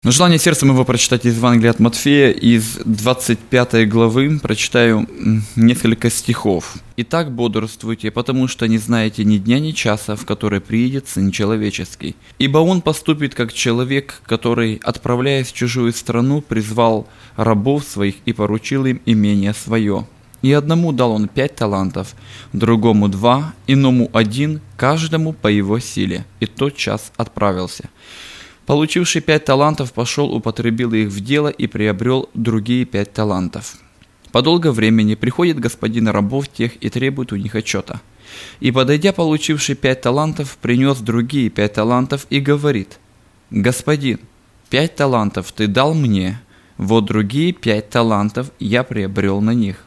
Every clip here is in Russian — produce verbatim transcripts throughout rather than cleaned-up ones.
Но желание сердца моего прочитать из Евангелия от Матфея, из двадцать пятой главы, прочитаю несколько стихов. «Итак, бодрствуйте, потому что не знаете ни дня, ни часа, в который приидет Сын Человеческий. Ибо Он поступит, как человек, который, отправляясь в чужую страну, призвал рабов своих и поручил им имение свое. И одному дал Он пять талантов, другому два, иному один, каждому по его силе. И тотчас отправился. Получивший пять талантов пошел, употребил их в дело и приобрел другие пять талантов. По долгому времени приходит господин рабов тех и требует у них отчета. И, подойдя, получивший пять талантов, принес другие пять талантов и говорит: «Господин, пять талантов ты дал мне, вот другие пять талантов я приобрел на них».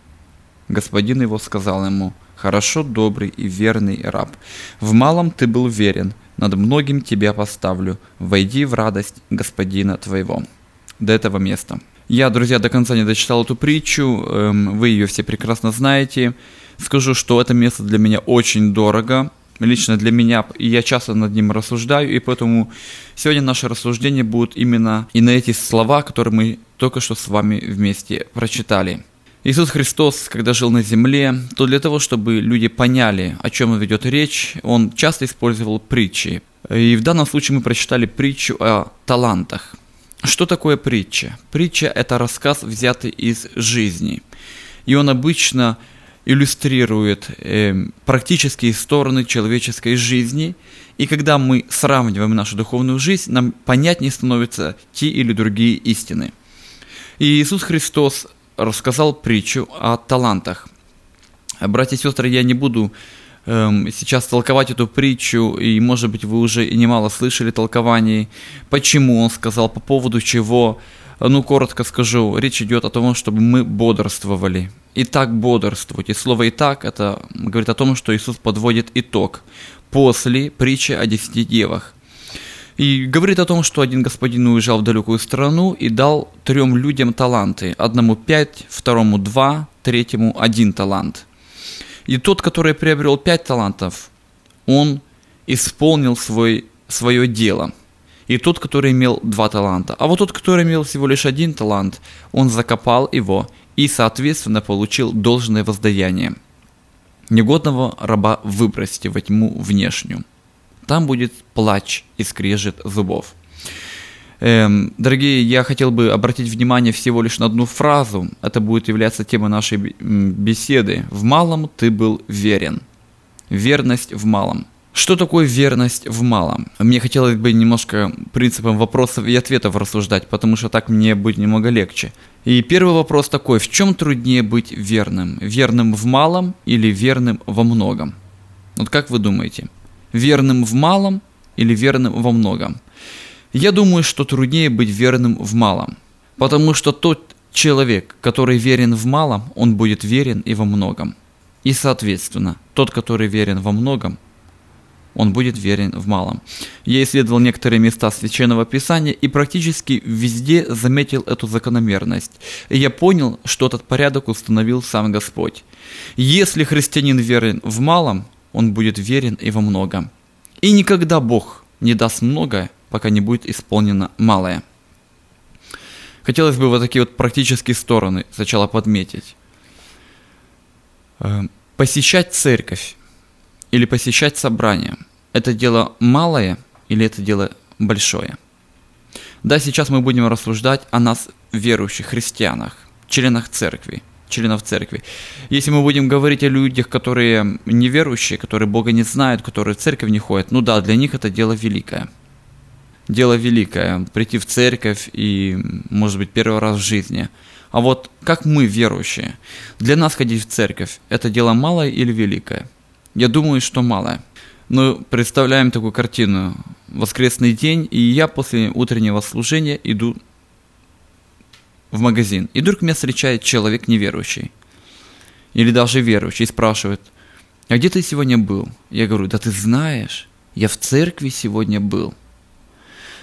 Господин его сказал ему: «Хорошо, добрый и верный раб, в малом ты был верен, над многим тебя поставлю, войди в радость господина твоего». До этого места. Я, друзья, до конца не дочитал эту притчу, эм, вы ее все прекрасно знаете. Скажу, что это место для меня очень дорого, лично для меня, и я часто над ним рассуждаю, и поэтому сегодня наше рассуждение будет именно и на эти слова, которые мы только что с вами вместе прочитали. Иисус Христос, когда жил на земле, то для того, чтобы люди поняли, о чем ведет речь, Он часто использовал притчи. И в данном случае мы прочитали притчу о талантах. Что такое притча? Притча – это рассказ, взятый из жизни. И он обычно иллюстрирует э, практические стороны человеческой жизни. И когда мы сравниваем нашу духовную жизнь, нам понятнее становятся те или другие истины. И Иисус Христос рассказал притчу о талантах. Братья и сестры, я не буду эм, сейчас толковать эту притчу, и, может быть, вы уже немало слышали толкований, почему он сказал, по поводу чего. Ну, коротко скажу, речь идет о том, чтобы мы бодрствовали. Итак, бодрствуйте. Слово «итак» это говорит о том, что Иисус подводит итог после притчи о десяти девах. И говорит о том, что один господин уезжал в далекую страну и дал трем людям таланты. Одному пять, второму два, третьему один талант. И тот, который приобрел пять талантов, он исполнил свой, свое дело. И тот, который имел два таланта. А вот тот, который имел всего лишь один талант, он закопал его и, соответственно, получил должное воздаяние. Негодного раба выбросьте во тьму внешнюю. Там будет плач и скрежет зубов. Эм, дорогие, я хотел бы обратить внимание всего лишь на одну фразу. Это будет являться темой нашей беседы. В малом ты был верен. Верность в малом. Что такое верность в малом? Мне хотелось бы немножко принципом вопросов и ответов рассуждать, потому что так мне будет немного легче. И первый вопрос такой: в чем труднее быть верным? Верным в малом или верным во многом? Вот как вы думаете? Верным в малом или верным во многом? Я думаю, что труднее быть верным в малом, потому что тот человек, который верен в малом, он будет верен и во многом. И, соответственно, тот, который верен во многом, он будет верен в малом. Я исследовал некоторые места Священного Писания и практически везде заметил эту закономерность. И я понял, что этот порядок установил сам Господь. Если христианин верен в малом, он будет верен и во многом. И никогда Бог не даст многое, пока не будет исполнено малое. Хотелось бы вот такие вот практические стороны сначала подметить. Посещать церковь или посещать собрание – это дело малое или это дело большое? Да, сейчас мы будем рассуждать о нас, верующих христианах, членах церкви. членов церкви. Если мы будем говорить о людях, которые неверующие, которые Бога не знают, которые в церковь не ходят, ну да, для них это дело великое. Дело великое – прийти в церковь и, может быть, первый раз в жизни. А вот как мы, верующие, для нас ходить в церковь – это дело малое или великое? Я думаю, что малое. Но представляем такую картину. Воскресный день, и я после утреннего служения иду в магазин, и вдруг меня встречает человек неверующий, или даже верующий, и спрашивает: а где ты сегодня был? Я говорю: да ты знаешь, я в церкви сегодня был.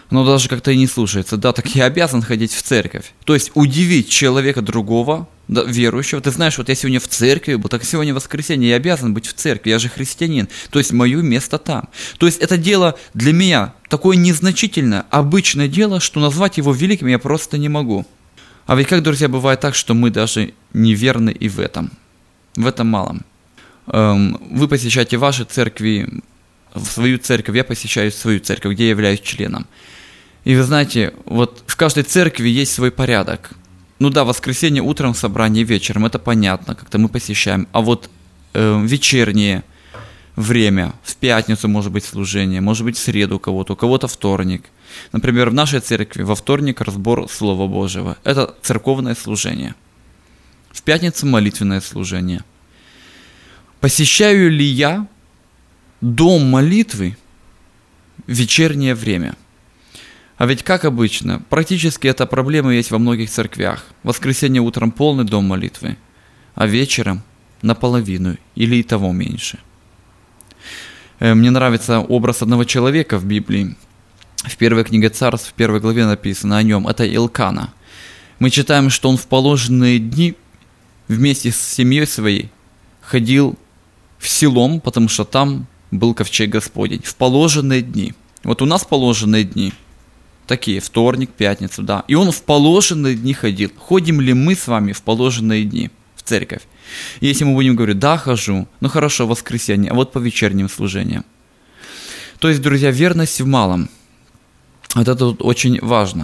оно даже как-то и не слушается. Да, так я обязан ходить в церковь. То есть удивить человека другого, да, верующего. Ты знаешь, вот я сегодня в церкви был, так сегодня воскресенье, я обязан быть в церкви, я же христианин. То есть мое место там. То есть это дело для меня такое незначительное, обычное дело, что назвать его великим я просто не могу. А ведь как, друзья, бывает так, что мы даже неверны и в этом. В этом малом. Эм, вы посещаете ваши церкви, в свою церковь, я посещаю свою церковь, где я являюсь членом. И вы знаете, вот в каждой церкви есть свой порядок. Ну да, воскресенье утром собрание, вечером, это понятно, как-то мы посещаем. А вот э, вечернее время, в пятницу может быть служение, может быть в среду у кого-то, у кого-то вторник. Например, в нашей церкви во вторник разбор Слова Божьего. Это церковное служение. В пятницу молитвенное служение. Посещаю ли я дом молитвы в вечернее время? А ведь как обычно, практически эта проблема есть во многих церквях. В воскресенье утром полный дом молитвы, а вечером наполовину или и того меньше. Мне нравится образ одного человека в Библии. В первой книге Царств, в первой главе написано о нем. Это Илкана. Мы читаем, что он в положенные дни вместе с семьей своей ходил в Силом, потому что там был ковчег Господень. В положенные дни. Вот у нас положенные дни такие, вторник, пятница, да. И он в положенные дни ходил. Ходим ли мы с вами в положенные дни в церковь? И если мы будем говорить, да, хожу, ну хорошо, воскресенье, а вот по вечерним служениям. То есть, друзья, верность в малом. Вот это вот очень важно.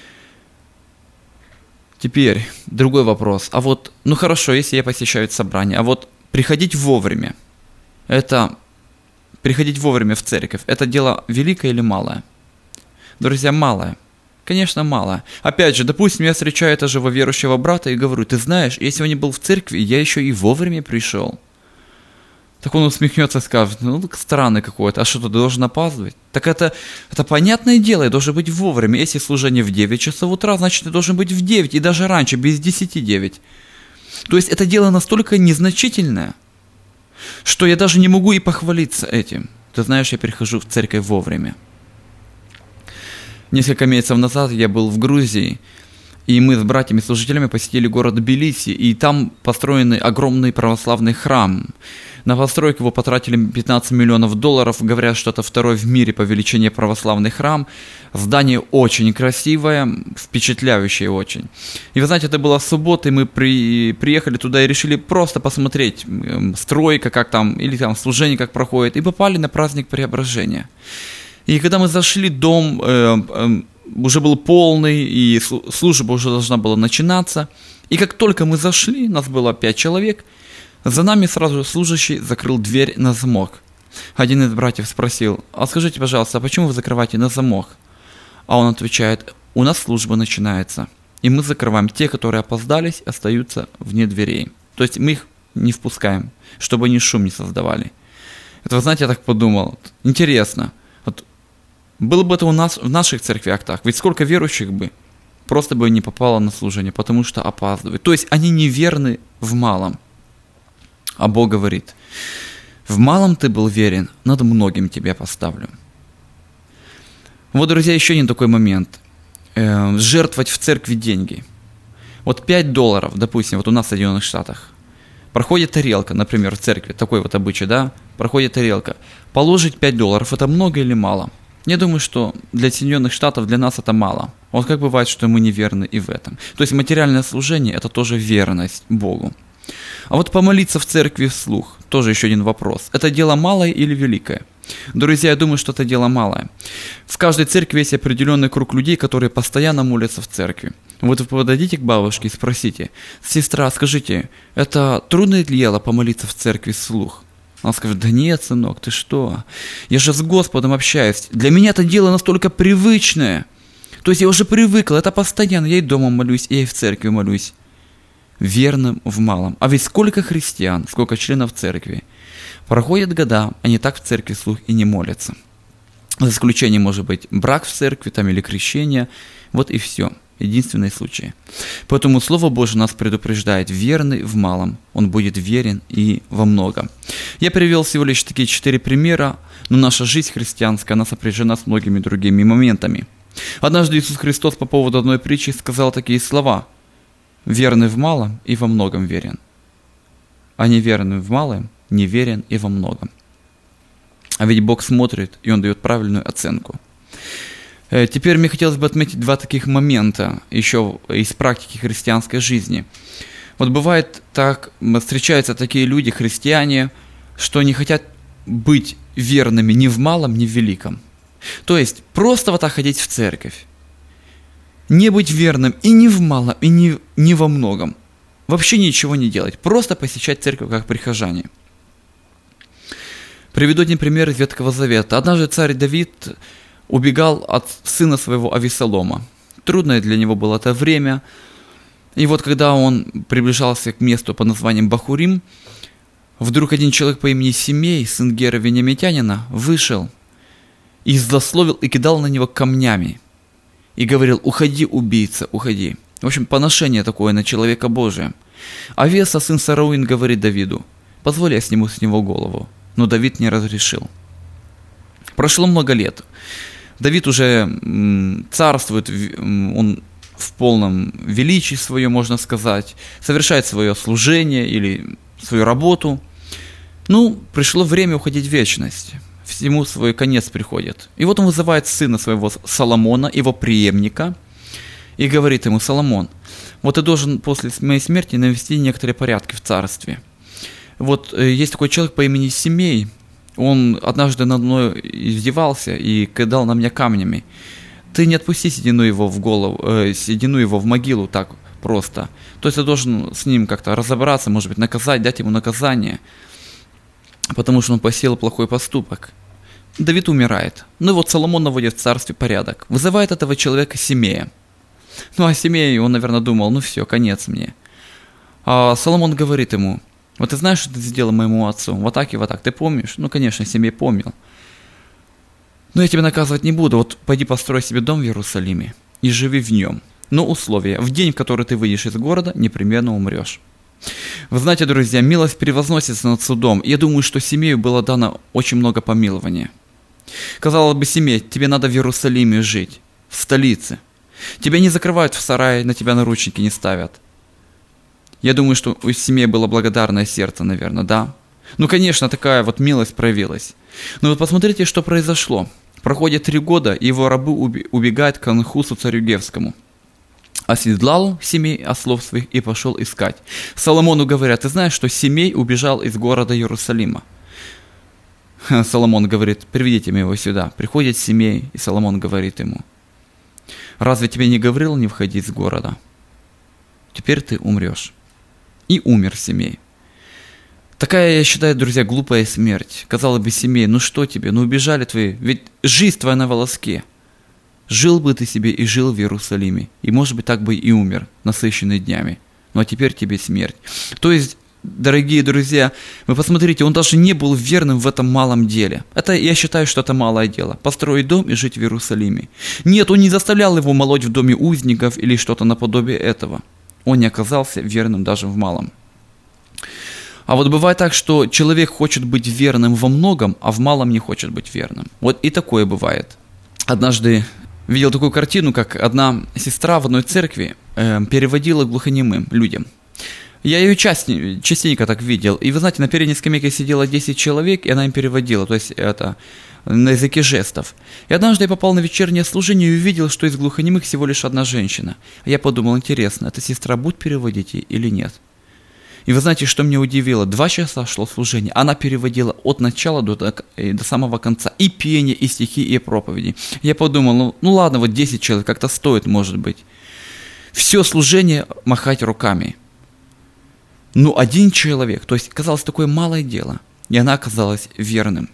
Теперь другой вопрос. А вот, ну хорошо, если я посещаю собрание, а вот приходить вовремя, это, приходить вовремя в церковь, это дело великое или малое? Друзья, малое. Конечно, малое. Опять же, допустим, я встречаю этого верующего брата и говорю, ты знаешь, если он не был в церкви, я еще и вовремя пришел. Так он усмехнется и скажет, ну, так странный какой-то, а что, ты должен опаздывать? Так это, это понятное дело, я должен быть вовремя. Если служение в девять часов утра, значит, я должен быть в девять, и даже раньше, без десяти девять. То есть это дело настолько незначительное, что я даже не могу и похвалиться этим. Ты знаешь, я прихожу в церковь вовремя. Несколько месяцев назад я был в Грузии, и мы с братьями-служителями посетили город Тбилиси, и там построенный огромный православный храм. На постройку его потратили пятнадцать миллионов долларов, говорят, что это второй в мире по величине православный храм. Здание очень красивое, впечатляющее очень. И вы знаете, это была суббота, и мы при, приехали туда и решили просто посмотреть стройка, как там, или там служение как проходит, и попали на праздник Преображения. И когда мы зашли, дом э, э, уже был полный, и служба уже должна была начинаться. И как только мы зашли, нас было пять человек, за нами сразу служащий закрыл дверь на замок. Один из братьев спросил, а скажите, пожалуйста, а почему вы закрываете на замок? А он отвечает, у нас служба начинается, и мы закрываем. Те, которые опоздались, остаются вне дверей. То есть мы их не впускаем, чтобы они шум не создавали. Это, вы знаете, я так подумал, интересно. Вот было бы это у нас в наших церквях так, ведь сколько верующих бы просто бы не попало на служение, потому что опаздывают. То есть они неверны в малом. А Бог говорит, в малом ты был верен, над многим тебя поставлю. Вот, друзья, еще один такой момент. Э, жертвовать в церкви деньги. Вот пять долларов, допустим, вот у нас в Соединенных Штатах, проходит тарелка, например, в церкви, такой вот обычай, да, проходит тарелка. Положить пять долларов, это много или мало? Я думаю, что для Соединенных Штатов, для нас это мало. Вот как бывает, что мы неверны и в этом. То есть материальное служение – это тоже верность Богу. А вот помолиться в церкви вслух, тоже еще один вопрос. Это дело малое или великое? Друзья, я думаю, что это дело малое. В каждой церкви есть определенный круг людей, которые постоянно молятся в церкви. Вот вы подойдите к бабушке и спросите, сестра, скажите, это трудное дело помолиться в церкви вслух? Она скажет, да нет, сынок, ты что? Я же с Господом общаюсь. Для меня это дело настолько привычное. То есть я уже привыкла, это постоянно. Я и дома молюсь, я и в церкви молюсь. Верным в малом. А ведь сколько христиан, сколько членов церкви. Проходят года, они так в церкви вслух и не молятся. За исключением, может быть, брак в церкви там, или крещение. Вот и все. Единственный случай. Поэтому Слово Божие нас предупреждает, верный в малом, он будет верен и во многом. Я привел всего лишь такие четыре примера, но наша жизнь христианская, она сопряжена с многими другими моментами. Однажды Иисус Христос по поводу одной притчи сказал такие слова: «Верный в малом и во многом верен, а неверный в малом неверен и во многом». А ведь Бог смотрит, и Он дает правильную оценку. Теперь мне хотелось бы отметить два таких момента еще из практики христианской жизни. Вот бывает так, встречаются такие люди, христиане, что не хотят быть верными ни в малом, ни в великом. То есть просто вот так ходить в церковь. Не быть верным и ни в малом, и ни, ни во многом. Вообще ничего не делать. Просто посещать церковь как прихожане. Приведу один пример из Ветхого Завета. Однажды царь Давид убегал от сына своего Авесолома. Трудное для него было это время. И вот когда он приближался к месту под названием Бахурим, вдруг один человек по имени Симей, сын Гера Вениамитянина, вышел и злословил и кидал на него камнями. И говорил: «Уходи, убийца, уходи». В общем, поношение такое на человека Божия. Авеса, сын Сарауин, говорит Давиду: «Позволь, я сниму с него голову». Но Давид не разрешил. Прошло много лет. Давид уже царствует, он в полном величии своем, можно сказать, совершает свое служение или свою работу. Ну, пришло время уходить в вечность. Всему свой конец приходит. И вот он вызывает сына своего Соломона, его преемника, и говорит ему: «Соломон, вот ты должен после моей смерти навести некоторые порядки в царстве. Вот есть такой человек по имени Симей, он однажды надо мной издевался и кидал на меня камнями. Ты не отпусти седину его в голову, э, седину его в могилу так просто. То есть ты должен с ним как-то разобраться, может быть, наказать, дать ему наказание, потому что он посеял плохой поступок». Давид умирает. Ну и вот Соломон наводит в царстве порядок. Вызывает этого человека Симея. Ну а Симей, он, наверное, думал: ну все, конец мне. А Соломон говорит ему: «Вот ты знаешь, что ты сделал моему отцу? Вот так и вот так. Ты помнишь?» Ну, конечно, Симей помнил. «Но я тебя наказывать не буду. Вот пойди построй себе дом в Иерусалиме и живи в нем. Но условие: в день, в который ты выйдешь из города, непременно умрешь». Вы знаете, друзья, милость превозносится над судом. Я думаю, что Симею было дано очень много помилования. Казалось бы, Симей, тебе надо в Иерусалиме жить, в столице. Тебя не закрывают в сарае, на тебя наручники не ставят. Я думаю, что у Симея было благодарное сердце, наверное, да? Ну, конечно, такая вот милость проявилась. Но вот посмотрите, что произошло. Проходит три года, и его рабы убегают к Анхусу царю Гевскому. Оседлал Симей ослов своих и пошел искать. Соломону говорят: «Ты знаешь, что Симей убежал из города Иерусалима?» Соломон говорит: «Приведите мне его сюда». Приходит Симей, и Соломон говорит ему: «Разве тебе не говорил не входить из города? Теперь ты умрешь». И умер Симей. Такая, я считаю, друзья, глупая смерть. Казалось бы, Симей, ну что тебе, ну убежали твои, ведь жизнь твоя на волоске. Жил бы ты себе и жил в Иерусалиме, и, может быть, так бы и умер, насыщенный днями. Ну а теперь тебе смерть. То есть, дорогие друзья, вы посмотрите, он даже не был верным в этом малом деле. Это, я считаю, что это малое дело. Построить дом и жить в Иерусалиме. Нет, он не заставлял его молоть в доме узников или что-то наподобие этого. Он не оказался верным даже в малом. А вот бывает так, что человек хочет быть верным во многом, а в малом не хочет быть верным. Вот и такое бывает. Однажды видел такую картину, как одна сестра в одной церкви э, переводила глухонемым людям. Я ее части, частенько так видел. И вы знаете, на передней скамейке сидело десять человек, и она им переводила. То есть это на языке жестов. И однажды я попал на вечернее служение и увидел, что из глухонемых всего лишь одна женщина. Я подумал: интересно, эта сестра будет переводить или нет? И вы знаете, что меня удивило? Два часа шло служение. Она переводила от начала до, до, до самого конца. И пение, и стихи, и проповеди. Я подумал, ну, ну ладно, вот десять человек как-то стоит, может быть. Все служение махать руками. Ну, один человек. То есть, казалось, такое малое дело. И она оказалась верным.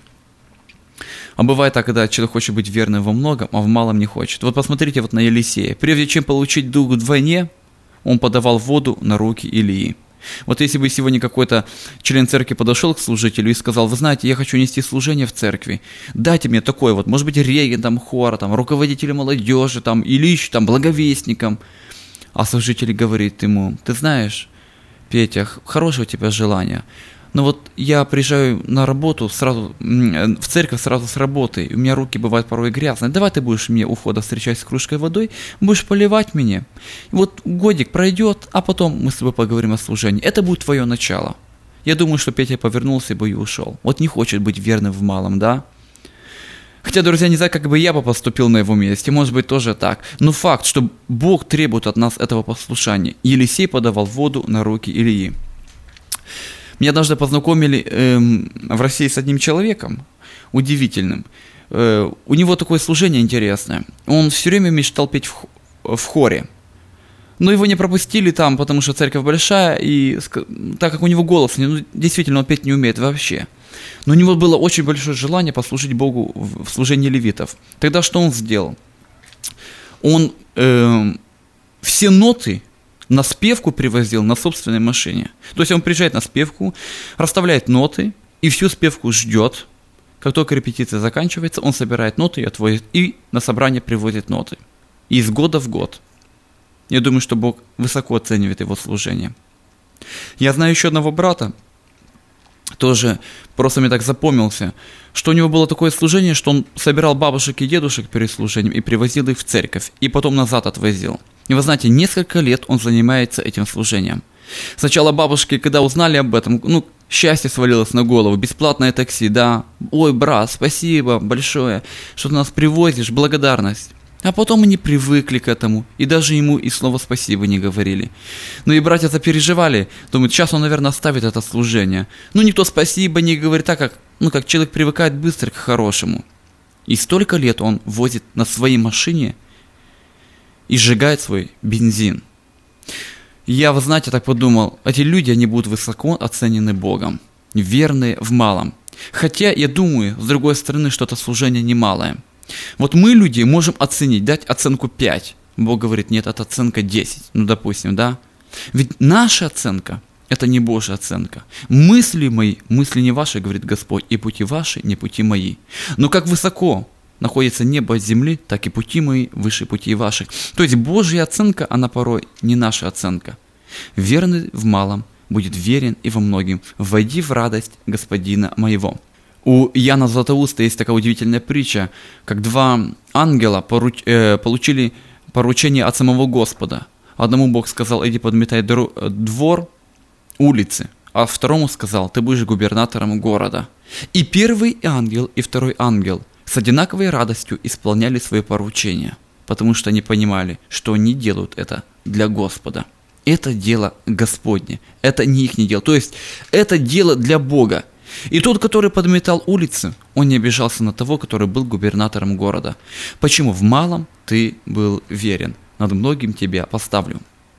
А бывает так, когда человек хочет быть верным во многом, а в малом не хочет. Вот посмотрите вот на Елисея. Прежде чем получить дух вдвойне, он подавал воду на руки Илии. Вот если бы сегодня какой-то член церкви подошел к служителю и сказал: вы знаете, я хочу нести служение в церкви, дайте мне такое вот, может быть, регентом хора, там, руководителем молодежи, там, или еще там, благовестником. А служитель говорит ему: ты знаешь, Петя, хорошее у тебя желание, Но вот я приезжаю на работу сразу, в церковь сразу с работы, и у меня руки бывают порой грязные. Давай ты будешь мне у входа встречать с кружкой водой, будешь поливать меня. И вот годик пройдет, а потом мы с тобой поговорим о служении. Это будет твое начало. Я думаю, что Петя повернулся бы и ушел. Вот не хочет быть верным в малом, да? Хотя, друзья, не знаю, как бы я бы поступил на его месте, может быть, тоже так. Но факт, что Бог требует от нас этого послушания. Елисей подавал воду на руки Ильи. Меня однажды познакомили эм, в России с одним человеком, удивительным. Э, у него такое служение интересное. Он все время мечтал петь в, в хоре. Но его не пропустили там, потому что церковь большая, и так как у него голос, ну, действительно, он петь не умеет вообще. Но у него было очень большое желание послужить Богу в служении левитов. Тогда что он сделал? Он э, все ноты на спевку привозил на собственной машине. То есть он приезжает на спевку, расставляет ноты, и всю спевку ждет. Как только репетиция заканчивается, он собирает ноты и отвозит, и на собрание привозит ноты. И из года в год. Я думаю, что Бог высоко оценивает его служение. Я знаю еще одного брата, тоже просто мне так запомнился, что у него было такое служение, что он собирал бабушек и дедушек перед служением и привозил их в церковь, и потом назад отвозил. И вы знаете, несколько лет он занимается этим служением. Сначала бабушки, когда узнали об этом, ну, счастье свалилось на голову, бесплатное такси, да, ой, брат, спасибо большое, что ты нас привозишь, благодарность. А потом они привыкли к этому, и даже ему и слова спасибо не говорили. Ну и братья запереживали, думают, сейчас он, наверное, оставит это служение. Ну никто спасибо не говорит, так как, ну, как человек привыкает быстро к хорошему. И столько лет он возит на своей машине и сжигает свой бензин. И я, вы знаете, так подумал, эти люди, они будут высоко оценены Богом, верные в малом. Хотя, я думаю, с другой стороны, что это служение немалое. Вот мы, люди, можем оценить, дать оценку пять. Бог говорит, нет, это оценка десять. Ну, допустим, да? Ведь наша оценка – это не Божья оценка. Мысли мои, мысли не ваши, говорит Господь, и пути ваши, не пути мои. Но как высоко находится небо от земли, так и пути мои выше пути ваших. То есть Божья оценка, она порой не наша оценка. Верный в малом будет верен и во многим. Войди в радость Господина моего. У Иоанна Златоуста есть такая удивительная притча, как два ангела поруч, э, получили поручение от самого Господа. Одному Бог сказал, иди подметай двор, улицы, а второму сказал, ты будешь губернатором города. И первый ангел, и второй ангел с одинаковой радостью исполняли свои поручения, потому что они понимали, что они делают это для Господа. Это дело Господне, это не их дело, то есть это дело для Бога. И тот, который подметал улицы, он не обижался на того, который был губернатором города. Почему? В малом ты был верен, над многим тебя поставлю.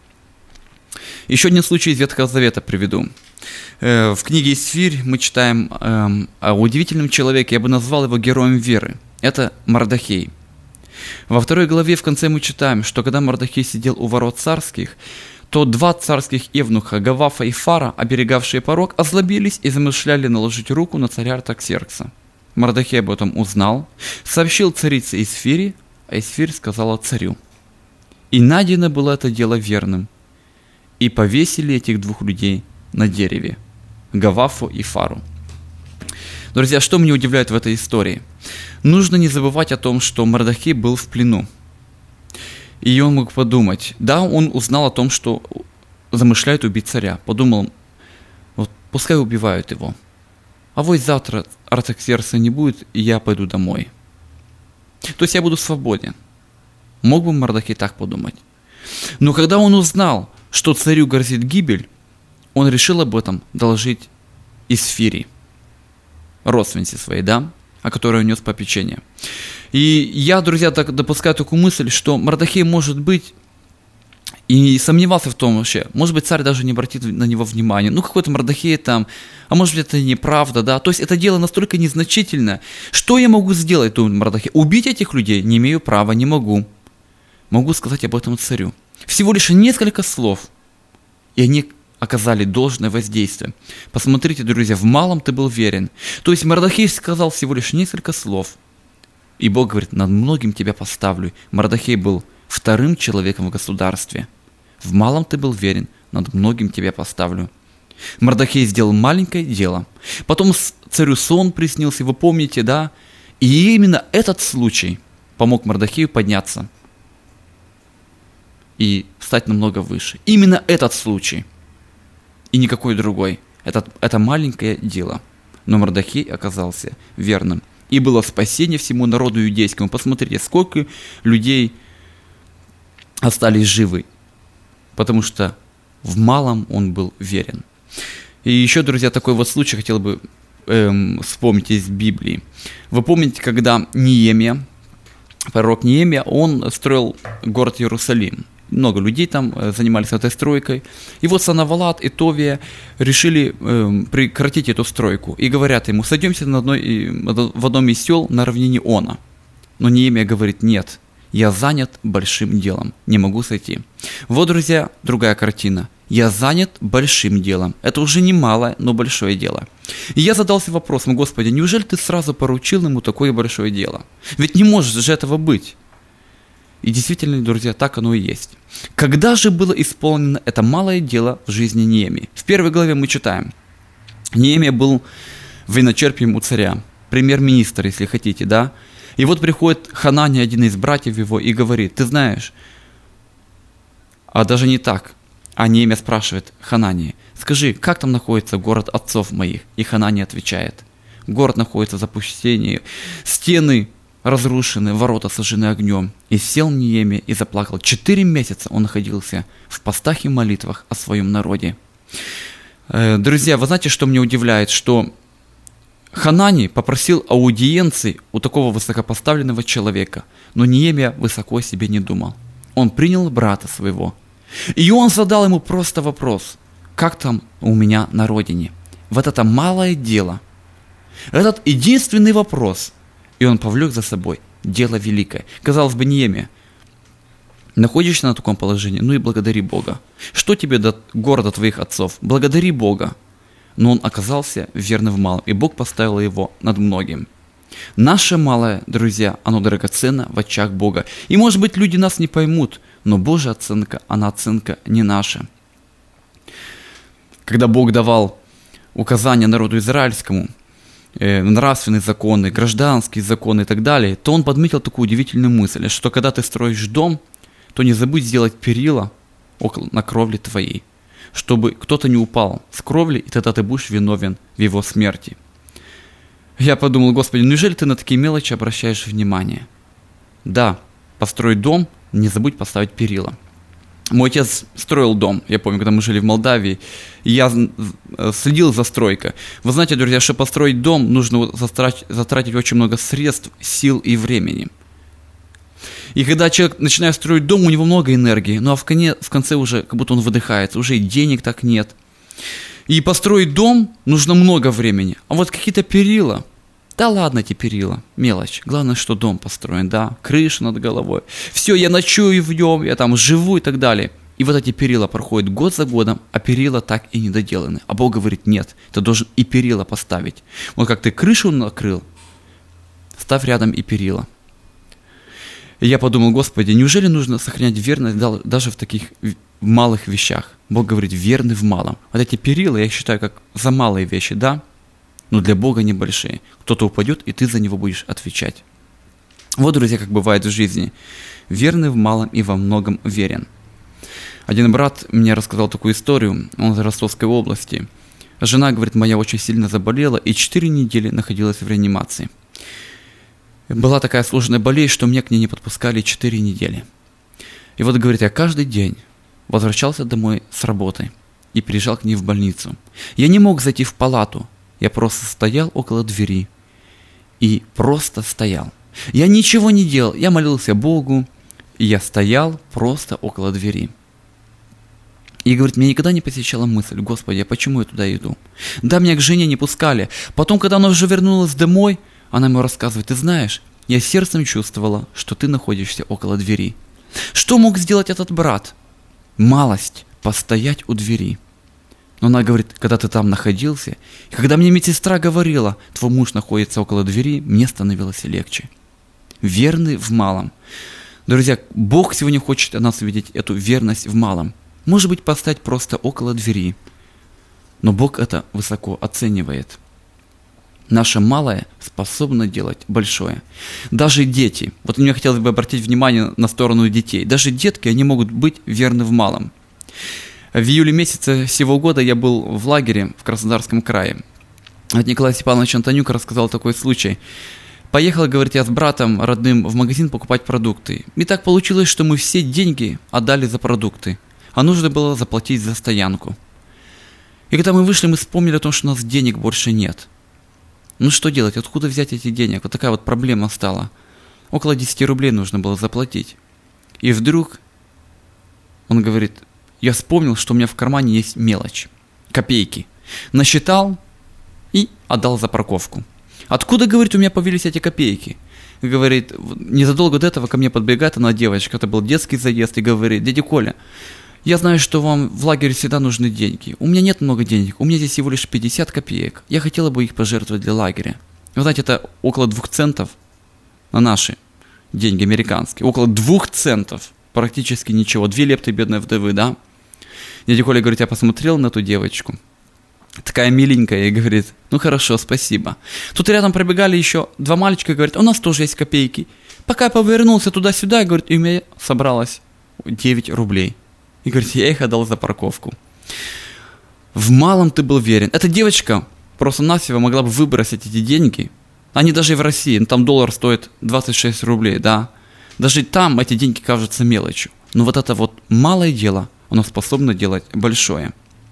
Еще один случай из Ветхого Завета приведу. В книге «Исфирь» мы читаем о удивительном человеке, я бы назвал его героем веры. Это Мордохей. Во второй главе в конце мы читаем, что когда Мордохей сидел у ворот царских, то два царских евнуха, Гавафа и Фара, оберегавшие порог, озлобились и замышляли наложить руку на царя Артаксеркса. Мордохей об этом узнал, сообщил царице Исфире, а Исфирь сказала царю. И найдено было это дело верным. И повесили этих двух людей на дереве, Гавафу и Фару. Друзья, что меня удивляет в этой истории? Нужно не забывать о том, что Мордохей был в плену. И он мог подумать, да, он узнал о том, что замышляют убить царя. Подумал, вот пускай убивают его. А вот завтра Артаксеркса не будет, и я пойду домой. То есть я буду свободен. Мог бы Мордохей так подумать. Но когда он узнал, что царю грозит гибель, он решил об этом доложить Исфире, родственнице своей, да, о которой он нес попечение. И я, друзья, так допускаю такую мысль, что Мордохей, может быть, и сомневался в том вообще, может быть, царь даже не обратит на него внимания, ну какой-то Мордохей там, а может быть, это неправда, да, то есть это дело настолько незначительно, что я могу сделать, думает Мордохей, убить этих людей не имею права, не могу, могу сказать об этом царю. Всего лишь несколько слов, и они оказали должное воздействие. Посмотрите, друзья, в малом ты был верен. То есть Мордохей сказал всего лишь несколько слов, и Бог говорит, над многим тебя поставлю. Мордохей был вторым человеком в государстве. В малом ты был верен, над многим тебя поставлю. Мордохей сделал маленькое дело. Потом царю сон приснился, вы помните, да? И именно этот случай помог Мордохею подняться и стать намного выше. Именно этот случай. И никакой другой. Это, это маленькое дело. Но Мордохей оказался верным. И было спасение всему народу иудейскому. Посмотрите, сколько людей остались живы. Потому что в малом он был верен. И еще, друзья, такой вот случай хотел бы эм, вспомнить из Библии. Вы помните, когда Неемия, пророк Неемия, он строил город Иерусалим. Много людей там занимались этой стройкой. И вот Санавалат и Товия решили э, прекратить эту стройку. И говорят ему, сойдемся на одной, в одном из сел на равнине Она. Но Неемия говорит, нет, я занят большим делом, не могу сойти. Вот, друзья, другая картина. Я занят большим делом. Это уже не малое, но большое дело. И я задался вопросом, Господи, неужели Ты сразу поручил ему такое большое дело? Ведь не может же этого быть. И действительно, друзья, так оно и есть. Когда же было исполнено это малое дело в жизни Неемии? В первой главе мы читаем. Неемия был виночерпием у царя, премьер-министр, если хотите, да? И вот приходит Ханания, один из братьев его, и говорит, ты знаешь, а даже не так. А Неемия спрашивает Ханании, скажи, как там находится город отцов моих? И Ханания отвечает, город находится в запустении, стены разрушены, ворота сожжены огнем. И сел Неемия и заплакал. Четыре месяца он находился в постах и молитвах о своем народе. Друзья, вы знаете, что меня удивляет? Что Ханани попросил аудиенции у такого высокопоставленного человека, но Неемия высоко о себе не думал. Он принял брата своего. И он задал ему просто вопрос, как там у меня на родине? Вот это малое дело. Этот единственный вопрос. И он повлек за собой дело великое. Казалось бы, Неемия, находишься на таком положении, ну и благодари Бога. Что тебе до города твоих отцов? Благодари Бога. Но он оказался верным в малом, и Бог поставил его над многим. Наше малое, друзья, оно драгоценно в очах Бога. И может быть люди нас не поймут, но Божья оценка, она оценка не наша. Когда Бог давал указания народу израильскому, нравственные законы, гражданские законы и так далее, то он подметил такую удивительную мысль, что когда ты строишь дом, то не забудь сделать перила около, на кровле твоей, чтобы кто-то не упал с кровли, и тогда ты будешь виновен в его смерти. Я подумал, Господи, неужели ты на такие мелочи обращаешь внимание? Да, построить дом, не забудь поставить перила. Мой отец строил дом, я помню, когда мы жили в Молдавии, и я следил за стройкой. Вы знаете, друзья, чтобы построить дом, нужно затратить очень много средств, сил и времени. И когда человек начинает строить дом, у него много энергии, ну а в конце, в конце уже как будто он выдыхается, уже и денег так нет. И построить дом нужно много времени, а вот какие-то перила, да ладно эти перила, мелочь. Главное, что дом построен, да, крыша над головой. Все, я ночую в нем, я там живу и так далее. И вот эти перила проходят год за годом, а перила так и не доделаны. А Бог говорит, нет, ты должен и перила поставить. Вот как ты крышу накрыл, ставь рядом и перила. И я подумал, Господи, неужели нужно сохранять верность даже в таких малых вещах? Бог говорит, верный в малом. Вот эти перила, я считаю, как за малые вещи, да? Но для Бога небольшие. Кто-то упадет, и ты за него будешь отвечать. Вот, друзья, как бывает в жизни. Верный в малом и во многом верен. Один брат мне рассказал такую историю, он из Ростовской области. Жена, говорит, моя очень сильно заболела и четыре недели находилась в реанимации. Была такая сложная болезнь, что меня к ней не подпускали четыре недели. И вот, говорит, я каждый день возвращался домой с работы и приезжал к ней в больницу. Я не мог зайти в палату. Я просто стоял около двери и просто стоял. Я ничего не делал, я молился Богу, и я стоял просто около двери. И, говорит, меня никогда не посещала мысль, Господи, а почему я туда иду? Да, меня к жене не пускали. Потом, когда она уже вернулась домой, она ему рассказывает, ты знаешь, я сердцем чувствовала, что ты находишься около двери. Что мог сделать этот брат? Малость, постоять у двери. Но она говорит, когда ты там находился, и когда мне медсестра говорила, твой муж находится около двери, мне становилось легче. Верный в малом. Друзья, Бог сегодня хочет от нас увидеть эту верность в малом. Может быть, поставить просто около двери. Но Бог это высоко оценивает. Наше малое способно делать большое. Даже дети, вот мне хотелось бы обратить внимание на сторону детей, даже детки, они могут быть верны в малом. В июле месяце сего года я был в лагере в Краснодарском крае. Вот Николай Степанович Антонюк рассказал такой случай. Поехал, говорит, я с братом родным в магазин покупать продукты. И так получилось, что мы все деньги отдали за продукты, а нужно было заплатить за стоянку. И когда мы вышли, мы вспомнили о том, что у нас денег больше нет. Ну что делать, откуда взять эти денег? Вот такая вот проблема стала. Около десять рублей нужно было заплатить. И вдруг он говорит, я вспомнил, что у меня в кармане есть мелочь, копейки. Насчитал и отдал за парковку. Откуда, говорит, у меня появились эти копейки? Говорит, незадолго до этого ко мне подбегает одна девочка, это был детский заезд, и говорит, дядя Коля, я знаю, что вам в лагере всегда нужны деньги. У меня нет много денег, у меня здесь всего лишь пятьдесят копеек. Я хотела бы их пожертвовать для лагеря. Вы знаете, это около двух центов на наши деньги американские. Около двух центов. Практически ничего. Две лепты бедной вдовы, да? Дядя Коля говорит, я посмотрел на эту девочку. Такая миленькая, и говорит, ну хорошо, спасибо. Тут рядом пробегали еще два мальчика, и говорят, у нас тоже есть копейки. Пока я повернулся туда-сюда, и говорит, и у меня собралось девять рублей. И говорит, я их отдал за парковку. В малом ты был верен. Эта девочка просто-навсего могла бы выбросить эти деньги. Они даже и в России, ну, там доллар стоит двадцать шесть рублей, да. Даже там эти деньги кажутся мелочью. Но вот это вот малое дело, оно способно делать большое.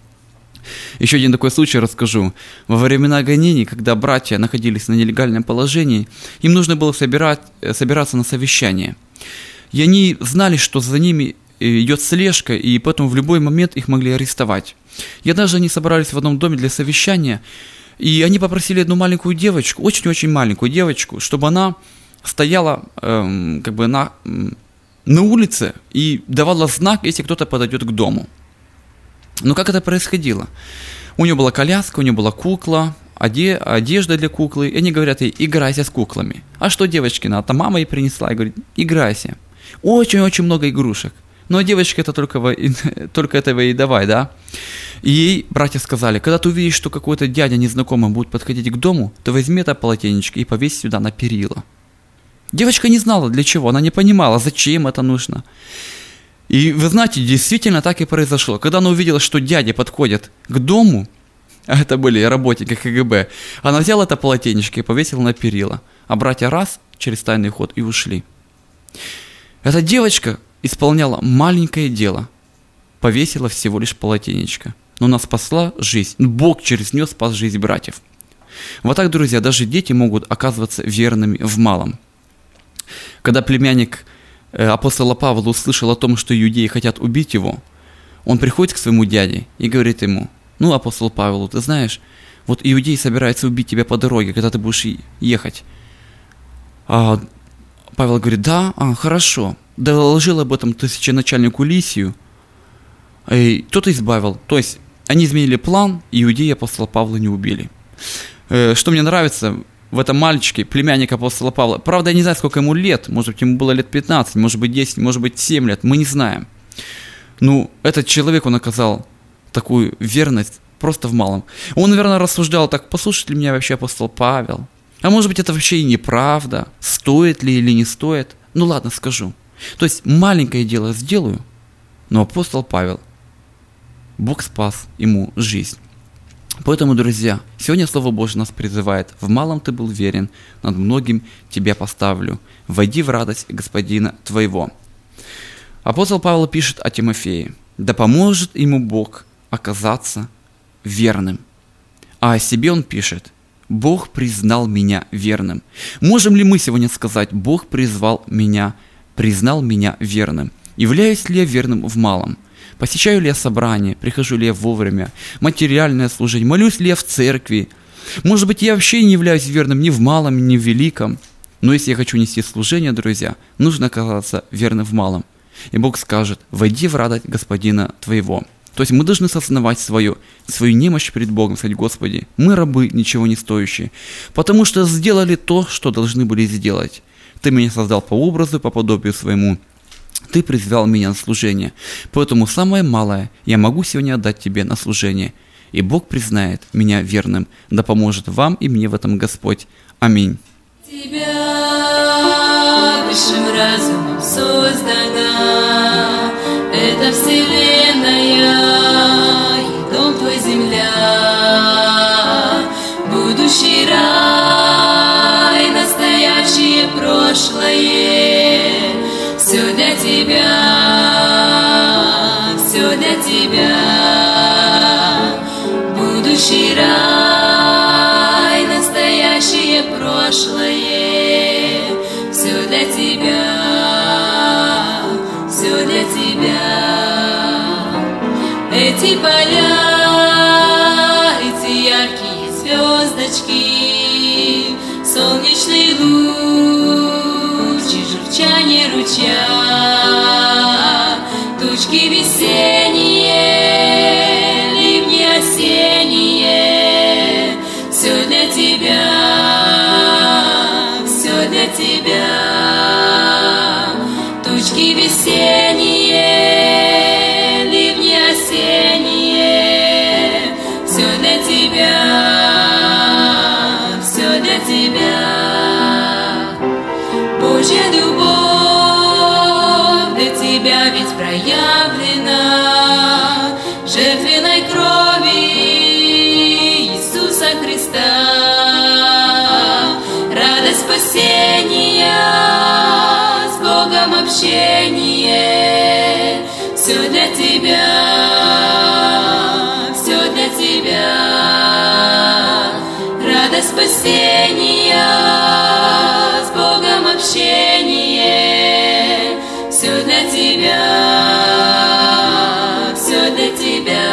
Еще один такой случай расскажу. Во времена гонений, когда братья находились на нелегальном положении, им нужно было собирать, собираться на совещание. И они знали, что за ними идет слежка, и поэтому в любой момент их могли арестовать. И однажды они собрались в одном доме для совещания, и они попросили одну маленькую девочку, очень-очень маленькую девочку, чтобы она стояла эм, как бы на, на улице и давала знак, если кто-то подойдет к дому. Но как это происходило? У нее была коляска, у нее была кукла, одежда для куклы, и они говорят ей, играйся с куклами. А что девочке надо? Там мама ей принесла и говорит, играйся. Очень-очень много игрушек. Но девочке это только, только этого и давай, да? И ей братья сказали, когда ты увидишь, что какой-то дядя незнакомый будет подходить к дому, то возьми это полотенечко и повесь сюда на перила. Девочка не знала для чего, она не понимала, зачем это нужно. И вы знаете, действительно так и произошло. Когда она увидела, что дяди подходят к дому, а это были работники ка гэ бэ, она взяла это полотенечко и повесила на перила. А братья раз, через тайный ход и ушли. Эта девочка исполняла маленькое дело, повесила всего лишь полотенечко. Но она спасла жизнь. Бог через нее спас жизнь братьев. Вот так, друзья, даже дети могут оказываться верными в малом. Когда племянник апостола Павла услышал о том, что иудеи хотят убить его, он приходит к своему дяде и говорит ему, ну, апостол Павел, ты знаешь, вот иудеи собираются убить тебя по дороге, когда ты будешь ехать. А Павел говорит, да, а, хорошо, доложил об этом тысяченачальнику Лисию, и тот избавил, то есть они изменили план, и иудеи апостола Павла не убили. Что мне нравится в этом мальчике, племянник апостола Павла. Правда, я не знаю, сколько ему лет. Может быть, ему было лет пятнадцать, может быть, десять, может быть, семь лет. Мы не знаем. Ну, этот человек, он оказал такую верность просто в малом. Он, наверное, рассуждал так, послушает ли меня вообще апостол Павел? А может быть, это вообще и неправда? Стоит ли или не стоит? Ну, ладно, скажу. То есть, маленькое дело сделаю, но апостол Павел, Бог спас ему жизнь. Поэтому, друзья, сегодня Слово Божье нас призывает: в малом ты был верен, над многим тебя поставлю. Войди в радость Господина твоего. Апостол Павел пишет о Тимофее: да поможет ему Бог оказаться верным. А о себе он пишет: Бог признал меня верным. Можем ли мы сегодня сказать: Бог призвал меня, признал меня верным? Являюсь ли я верным в малом? Посещаю ли я собрания, прихожу ли я вовремя, материальное служение, молюсь ли я в церкви? Может быть, я вообще не являюсь верным ни в малом, ни в великом. Но если я хочу нести служение, друзья, нужно оказаться верным в малом. И Бог скажет: войди в радость Господина твоего. То есть мы должны осознавать свою, свою немощь перед Богом, сказать: Господи, мы рабы, ничего не стоящие, потому что сделали то, что должны были сделать. Ты меня создал по образу, по подобию своему. Ты призвал меня на служение, поэтому самое малое я могу сегодня отдать тебе на служение. и Бог признает меня верным. Да поможет вам и мне в этом Господь. Аминь. Тебя высшим разумом создана эта вселенная и дом твой земля, будущий рай, настоящее прошлое, все для тебя, все для тебя, будущий рай, настоящее прошлое, все для тебя, все для тебя. Эти поля, эти яркие звездочки, солнечный луч и журчание ручья, тучки весенние, ливни осенние, все для тебя, все для тебя, тучки весенние, ливни осенние, все для тебя, все для тебя. Божья любовь для тебя ведь проявлена жертвенной крови Иисуса Христа. Радость спасения, с Богом общение, все для тебя, все для тебя. Радость спасения, с Богом общение, все для тебя, все для тебя,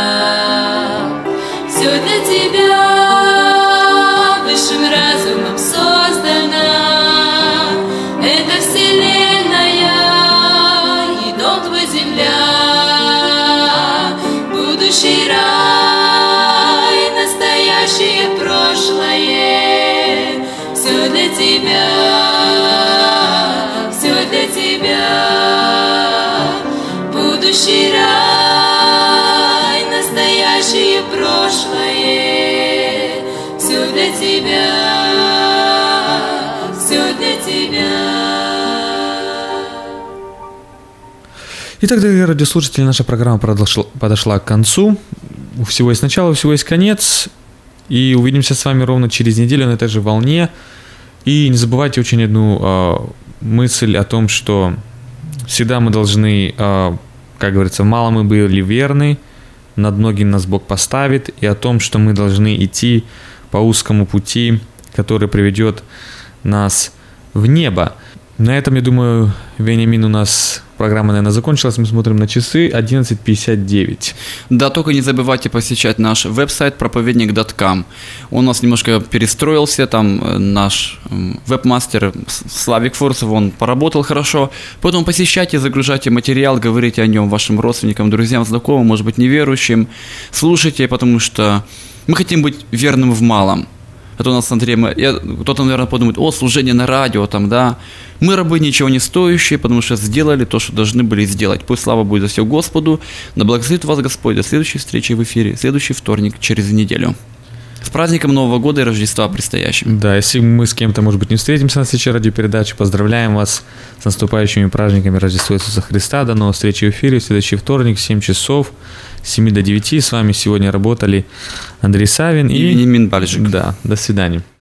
все для тебя, высшим разумом создана эта вселенная и дом твой земля, будущий рай, настоящее прошлое, все для тебя, все для тебя, будущий рай, настоящее прошлое, все для тебя, все для тебя. Итак, дорогие радиослушатели, наша программа подошла, подошла к концу. У всего есть начало, у всего есть конец. И увидимся с вами ровно через неделю на этой же волне. И не забывайте очень одну э, мысль о том, что всегда мы должны, э, как говорится, в малом мы были верны, над многим нас Бог поставит, и о том, что мы должны идти по узкому пути, который приведет нас в небо. На этом, я думаю, Вениамин, у нас программа, наверное, закончилась. Мы смотрим на часы, одиннадцать пятьдесят девять. Да, только не забывайте посещать наш веб-сайт проповедник точка ком. Он у нас немножко перестроился, там наш веб-мастер Славик Фурцев, он поработал хорошо. Поэтому посещайте, загружайте материал, говорите о нем вашим родственникам, друзьям, знакомым, может быть, неверующим. Слушайте, потому что мы хотим быть верным в малом. А то у нас, Андрей, мы, я, кто-то, наверное, подумает, о, служение на радио, там, да. Мы рабы ничего не стоящие, потому что сделали то, что должны были сделать. Пусть слава будет за все Господу. Да благословит вас Господь. До следующей встречи в эфире. Следующий вторник через неделю. С праздником Нового года и Рождества предстоящим. Да, если мы с кем-то, может быть, не встретимся на следующей радиопередаче, поздравляем вас с наступающими праздниками Рождества Иисуса Христа. До новой встречи в эфире. В следующий вторник в семь часов, с семи до девяти. С вами сегодня работали Андрей Савин и, и Вениамин Бальжик. Да, до свидания.